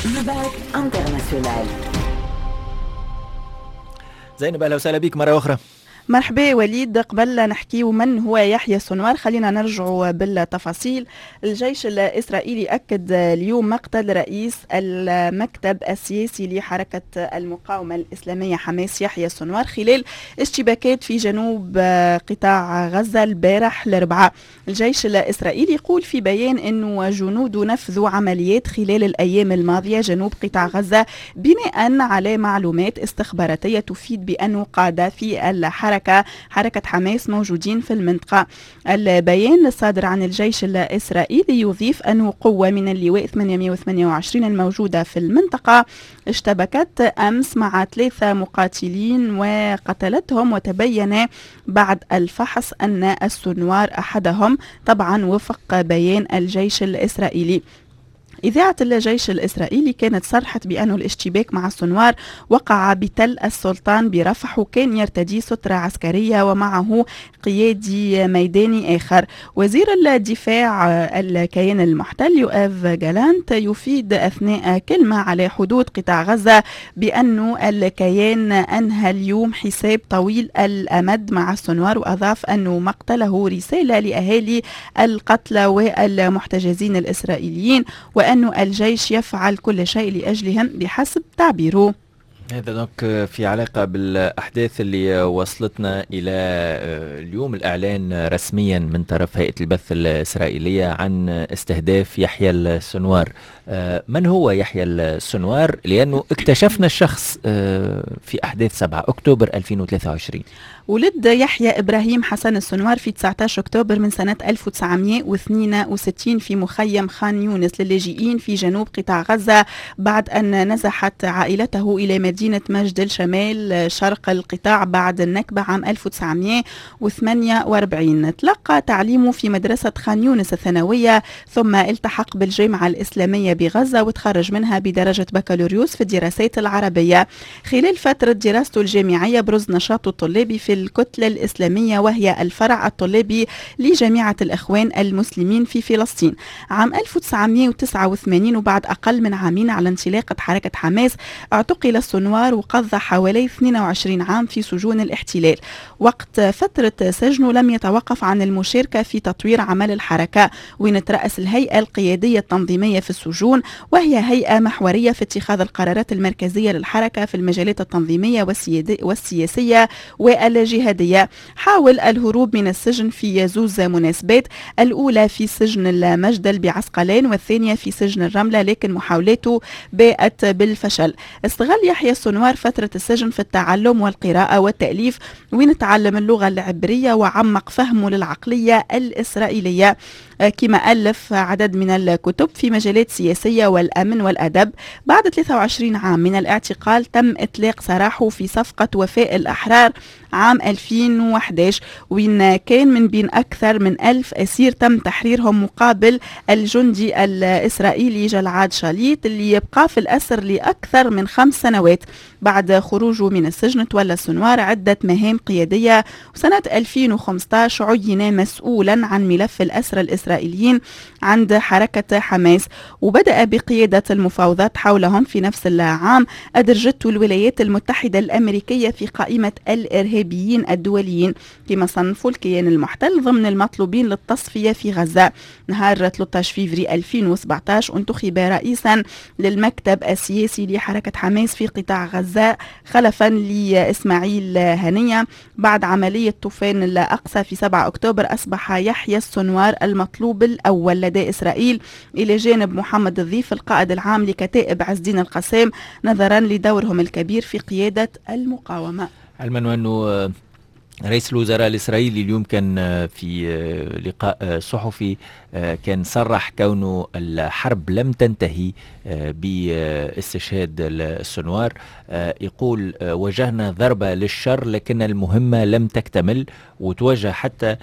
نبات انترناسيونال. زينب، اهلا وسهلا بك مره اخرى. مرحبا وليد. قبل نحكي من هو يحيى السنوار خلينا نرجع بالتفاصيل. الجيش الإسرائيلي أكد اليوم مقتل رئيس المكتب السياسي لحركة المقاومة الإسلامية حماس يحيى السنوار خلال اشتباكات في جنوب قطاع غزة البارح الأربعاء. الجيش الإسرائيلي يقول في بيان أنه جنوده نفذوا عمليات خلال الأيام الماضية جنوب قطاع غزة بناء على معلومات استخباراتية تفيد بأنه قادة في حركة حماس موجودين في المنطقة. البيان الصادر عن الجيش الإسرائيلي يضيف أنه قوة من اللواء 828 الموجودة في المنطقة اشتبكت أمس مع 3 مقاتلين وقتلتهم، وتبين بعد الفحص أن السنوار أحدهم، طبعا وفق بيان الجيش الإسرائيلي. إذاعة الجيش الإسرائيلي كانت صرحت بأن الاشتباك مع السنوار وقع بتل السلطان برفح، وكان يرتدي سترة عسكرية ومعه قيادي ميداني آخر. وزير الدفاع الكيان المحتل يؤاف جالانت يفيد أثناء كلمة على حدود قطاع غزة بأن الكيان أنهى اليوم حساب طويل الأمد مع السنوار، وأضاف أن مقتله رسالة لأهالي القتلى والمحتجزين الإسرائيليين، وأن الجيش يفعل كل شيء لأجلهم بحسب تعبيره. هذا دونك في علاقة بالأحداث اللي وصلتنا إلى اليوم الإعلان رسميا من طرف هيئة البث الإسرائيلية عن استهداف يحيى السنوار. من هو يحيى السنوار؟ لأنه اكتشفنا الشخص في أحداث 7 أكتوبر 2023. ولد يحيى إبراهيم حسن السنوار في 19 أكتوبر من سنة 1962 في مخيم خان يونس للاجئين في جنوب قطاع غزة، بعد أن نزحت عائلته إلى مدينة مجد الشمال شرق القطاع بعد النكبة عام 1948. تلقى تعليمه في مدرسة خان يونس الثانوية، ثم التحق بالجامعة الإسلامية بغزة وتخرج منها بدرجة بكالوريوس في الدراسات العربية. خلال فترة دراسته الجامعية برز نشاطه الطلابي في الكتلة الإسلامية، وهي الفرع الطلابي لجامعة الإخوان المسلمين في فلسطين. عام 1989 وبعد أقل من عامين على انطلاقة حركة حماس اعتقل السنوار وقضى حوالي 22 عام في سجون الاحتلال. وقت فترة سجنه لم يتوقف عن المشاركة في تطوير عمل الحركة، وين ترأس الهيئة القيادية التنظيمية في السجون، وهي هيئة محورية في اتخاذ القرارات المركزية للحركة في المجالات التنظيمية والسياسية والجهادية. حاول الهروب من السجن في زوز مناسبات، الأولى في سجن المجدل بعسقلان والثانية في سجن الرملة، لكن محاولاته باءت بالفشل. استغل يحيى السنوار فترة السجن في التعلم والقراءة والتأليف، وين تعلم اللغة العبرية وعمق فهمه للعقلية الإسرائيلية، كما ألف عدد من الكتب في مجالات سياسية والأمن والأدب. بعد 23 عام من الاعتقال تم إطلاق سراحه في صفقة وفاء الأحرار عام 2011، وين كان من بين أكثر من 1000 أسير تم تحريرهم مقابل الجندي الإسرائيلي جلعاد شاليت اللي يبقى في الأسر لأكثر من 5 سنوات. بعد خروجه من السجن تولى السنوار عدة مهام قيادية، وسنة 2015 عين مسؤولا عن ملف الأسرى الإسرائيليين عند حركة حماس، وبدأ بقيادة المفاوضات حولهم. في نفس العام أدرجته الولايات المتحدة الأمريكية في قائمة الإرهابيين الدوليين، كما صنفوا الكيان المحتل ضمن المطلوبين للتصفية في غزة. نهار 13 فبراير 2017 انتخب رئيسا للمكتب السياسي لحركة حماس في قطاع غزة خلفا لإسماعيل هنية. بعد عملية طوفان الأقصى في 7 أكتوبر أصبح يحيى السنوار المطلوب الأول لدى إسرائيل إلى جانب محمد الضيف القائد العام لكتائب عز الدين القسام، نظرا لدورهم الكبير في قيادة المقاومة. علما أنه رئيس الوزراء الإسرائيلي اليوم كان في لقاء صحفي كان صرح كونه الحرب لم تنتهي باستشهاد السنوار. يقول وجهنا ضربة للشر لكن المهمة لم تكتمل، وتوجه حتى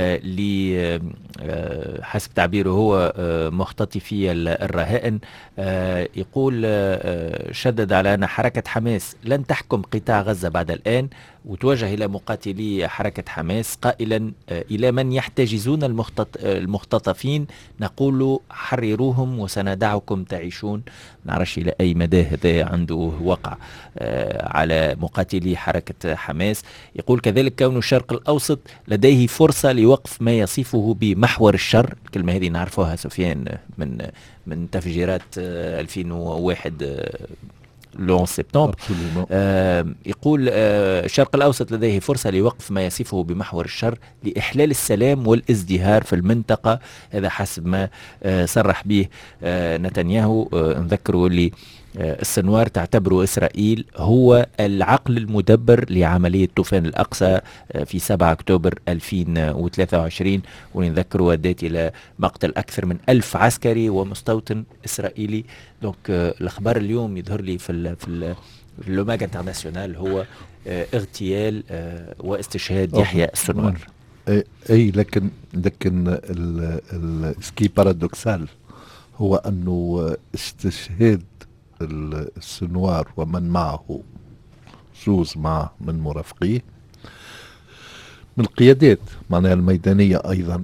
حسب تعبيره هو مختطفي الرهائن. يقول شدد على أن حركة حماس لن تحكم قطاع غزة بعد الآن، وتوجه إلى مقاتلي حركة حماس قائلا إلى من يحتجزون المختطفين نقول حرروهم وسندعكم تعيشون يموتون. نعرفش إلى أي مدى هذا عنده وقع على مقاتلي حركة حماس. يقول كذلك كون الشرق الأوسط لديه فرصة لوقف ما يصفه بمحور الشر، الكلمة هذه نعرفوها سفيان من تفجيرات 2001 لون سبتمبر. يقول الشرق الأوسط لديه فرصة لوقف ما يصفه بمحور الشر لإحلال السلام والازدهار في المنطقة. هذا حسب ما صرح به نتنياهو. نذكروا لي السنوار تعتبر إسرائيل هو العقل المدبر لعملية طوفان الأقصى في 7 أكتوبر 2023، ونذكروا ودات إلى مقتل أكثر من 1000 عسكري ومستوطن إسرائيلي. دونك الأخبار اليوم يظهر لي في اللوماج انترناسيونال هو اغتيال واستشهاد يحيى السنوار. أي لكن السكي بارادوكسال هو أنه استشهاد السنوار ومن معه جوز معه من مرافقيه من القيادات معناها الميدانية أيضا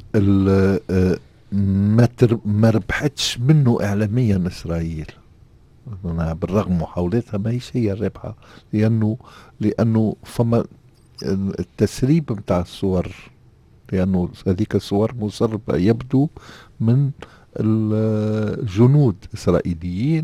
ما ربحتش منه إعلاميا إسرائيل بالرغم محاولاتها، ما هيش هي الربحة، لأنه فما التسريب متاع الصور، لأنه هذيك الصور مسربة يبدو من الجنود إسرائيليين،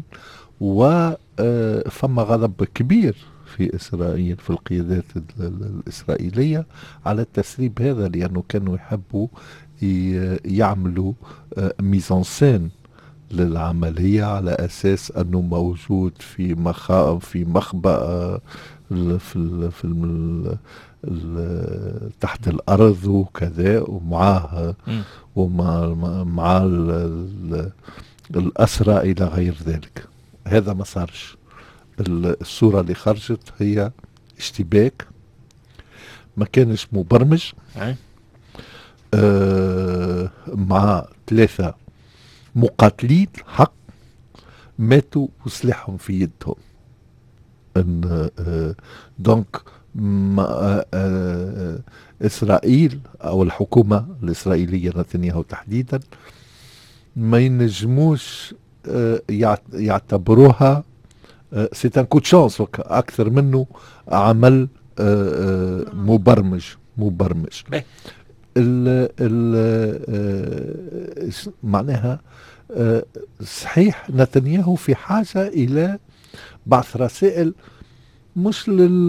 وفما غضب كبير في إسرائيل في القيادات الإسرائيلية على التسريب هذا، لأنه كانوا يحبوا يعملوا ميزانسين للعملية على أساس أنه موجود في مخبأ في تحت الأرض وكذا، ومعاه ومع الأسرى إلى غير ذلك. هذا ما صارش. الصورة اللي خرجت هي اشتباك ما كانش مبرمج مع 3 مقاتلين حق ماتوا وسلاحهم في يدهم. دونك إسرائيل أو الحكومة الإسرائيلية نتنياهو تحديدا ما ينجموش يعتبروها سيت ان كو دو شانس أكثر منه عمل مبرمج. معناها صحيح نتنياهو في حاجة إلى بعث رسائل مش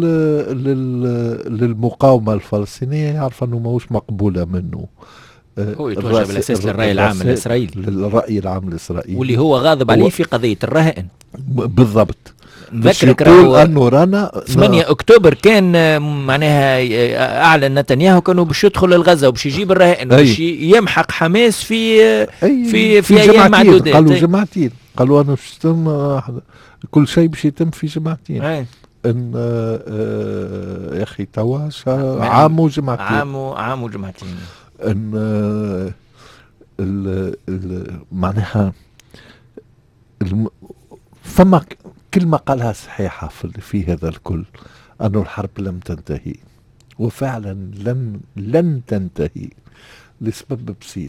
للمقاومة الفلسطينية، يعرف أنه موش مقبولة منه. هو يتوجه بالأساس للرأي العام الإسرائيلي، للرأي العام الإسرائيلي، واللي هو غاضب عليه في قضية الرهائن. بالضبط. نذكرك يقول أنه رانا 8 أكتوبر كان معناها أعلن نتنياهو كانوا باش يدخل لغزة وباش يجيب الرهائن وباش يمحق حماس في أيام معدودات. قالوا جماعتين، قالوا أنا باش يتم كل شيء باش يتم في جماعتين. ان يا اخي تواش عام وجماعتين ان معناها فما كلمة قالها صحيحة في هذا الكل، أن الحرب لم تنتهي، وفعلا لن تنتهي لسبب بسيط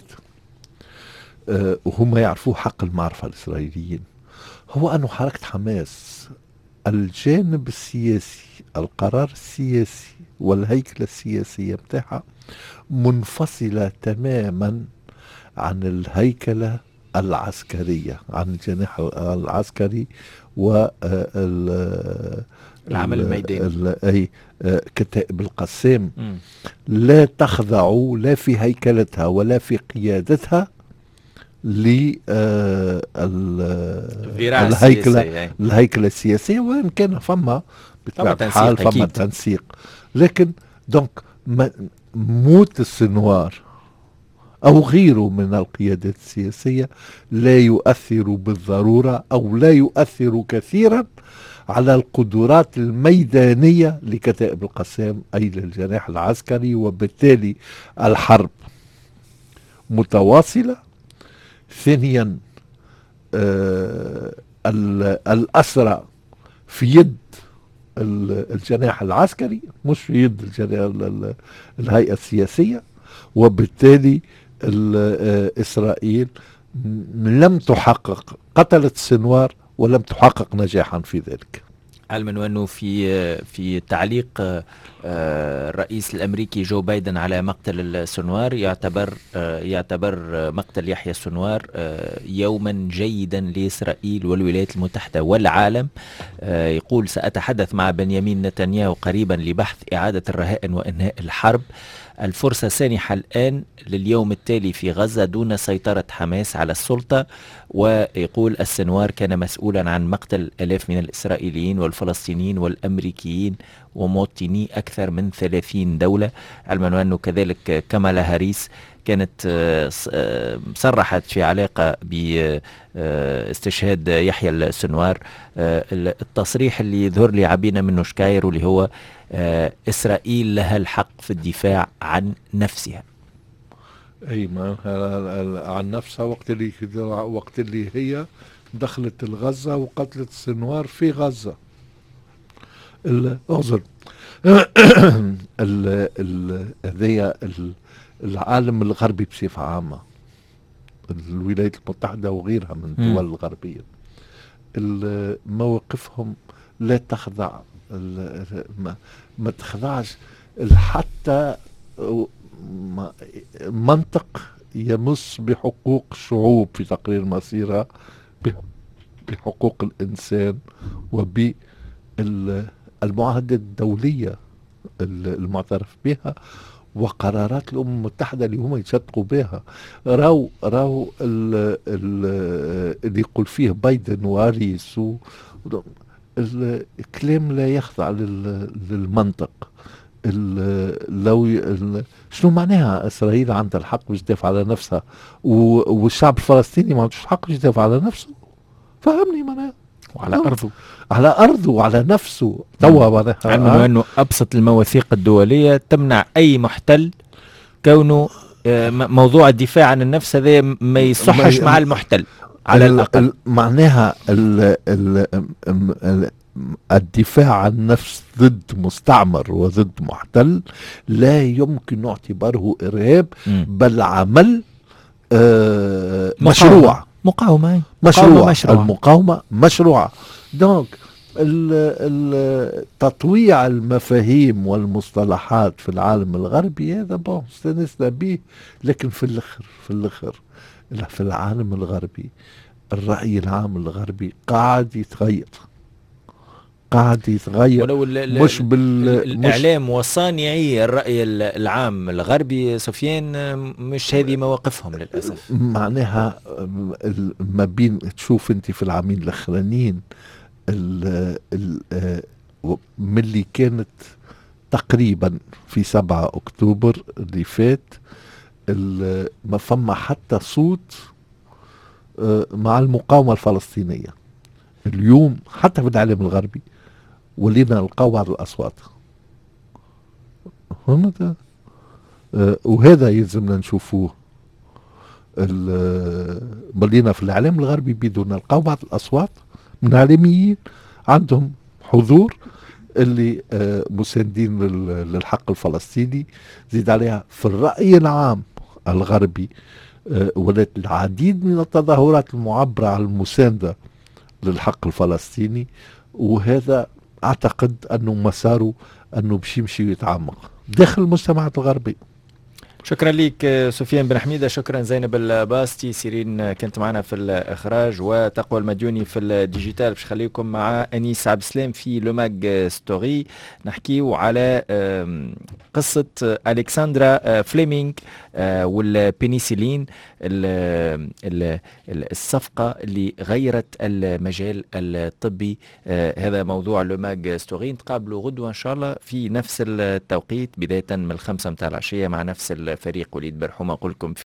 وهم يعرفوا حق المعرفة الإسرائيليين، هو أن حركة حماس الجانب السياسي، القرار السياسي والهيكلة السياسية بتاعها منفصلة تماما عن الهيكلة العسكرية، عن الجناح العسكري العمل الميداني، أي كتائب القسام لا تخضع لا في هيكلتها ولا في قيادتها الهيكلة السياسية، وإن كان فما بطبيعة الحال فما تنسيق، لكن دونك موت السنوار أو غيره من القيادات السياسية لا يؤثر بالضرورة أو لا يؤثر كثيرا على القدرات الميدانية لكتائب القسام أي للجناح العسكري، وبالتالي الحرب متواصلة. ثانيا الأسرى في يد الجناح العسكري مش في يد الهيئة السياسية، وبالتالي إسرائيل لم تحقق، قتلت سنوار ولم تحقق نجاحا في ذلك. علما أنه في تعليق الرئيس الأمريكي جو بايدن على مقتل سنوار يعتبر مقتل يحيى سنوار يوما جيدا لإسرائيل والولايات المتحدة والعالم. يقول: سأتحدث مع بنيامين نتنياهو قريبا لبحث إعادة الرهائن وإنهاء الحرب. الفرصة سانحة الآن لليوم التالي في غزة دون سيطرة حماس على السلطة. ويقول: السنوار كان مسؤولا عن مقتل آلاف من الإسرائيليين والفلسطينيين والأمريكيين ومواطني أكثر من 30 دولة. علما أنه كذلك كامالا هاريس كانت صرحت في علاقة باستشهاد يحيى السنوار التصريح اللي يظهر لي عبينا منه شكاير، واللي هو إسرائيل لها الحق في الدفاع عن نفسها. أي ما عن نفسها وقت اللي هي دخلت الغزة وقتلت سنوار في غزة. أعذر هذيا العالم الغربي بصفة عامة، الولايات المتحدة وغيرها من الدول الغربية، مواقفهم لا تخضع، ما تخضعش حتى منطق يمس بحقوق الشعوب في تقرير مصيرها، بحقوق الإنسان وبالمعاهدات الدولية المعترف بها وقرارات الأمم المتحدة اللي هم يصدقوا بها. راو اللي يقول فيه بايدن واريس الكلام لا يخضع للمنطق. شنو معناها إسرائيل عندها الحق باش تدافع على نفسها والشعب الفلسطيني ما عندوش الحق باش يدافع على نفسه؟ فهمني معناها. على أرضه وعلى نفسه. توا معناها علما أنه أبسط المواثيق الدولية تمنع أي محتل كونه موضوع الدفاع عن النفس هذا ما يصحش مع المحتل على الأقل. معناها الدفاع عن النفس ضد مستعمر وضد محتل لا يمكن اعتباره إرهاب، بل عمل مشروع. مقاومة المقاومة مشروعة. دونك تطويع المفاهيم والمصطلحات في العالم الغربي هذا استانسنا به، لكن في الأخر في العالم الغربي الرأي العام الغربي قاعد يتغير ولو مش الإعلام وصانعي الرأي العام الغربي سفيان مش هذه مواقفهم للأسف. معناها ما بين تشوف انت في العامين الأخرانيين من اللي كانت تقريبا في 7 أكتوبر اللي فات ما فما حتى صوت مع المقاومة الفلسطينية. اليوم حتى في العالم الغربي ولينا نلقاو بعض الأصوات، وهذا يلزمنا نشوفوه. ولينا في العالم الغربي بدون نلقاو بعض الأصوات من عالميين عندهم حضور اللي مساندين للحق الفلسطيني. زيد عليها في الرأي العام الغربي ولات العديد من التظاهرات المعبرة عن المساندة للحق الفلسطيني، وهذا أعتقد أنه مساره أنه باش يمشي ويتعمق داخل المجتمعات الغربي. شكرا لك سفيان بن حميدة، شكرا زينب الباستي، سيرين كنت معنا في الإخراج، وتقوى المديوني في الديجيتال. باش خليكم مع أنيس عبد السلام في لوماج ستوري، نحكيو على قصة ألكسندرا فليمينغ والبنسلين، الصفقة اللي غيرت المجال الطبي. هذا موضوع لوماج ستوري. نتقابلوا غدوة إن شاء الله في نفس التوقيت بداية من 5 متاع العشية مع نفس الفريق. وليد برحومة أقول لكم